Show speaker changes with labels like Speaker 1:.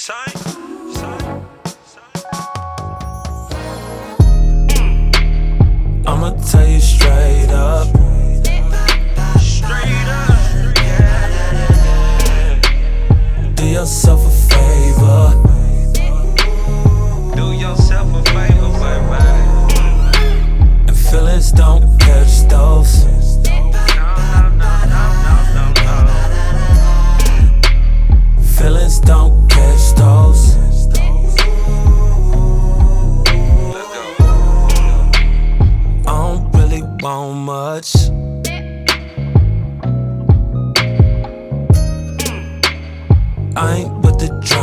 Speaker 1: I'ma tell you straight up. Do yourself a favor.
Speaker 2: Do yourself a favor, baby.
Speaker 1: And feelings don't catch those. Feelings don't catch those. I don't really want much. I ain't with the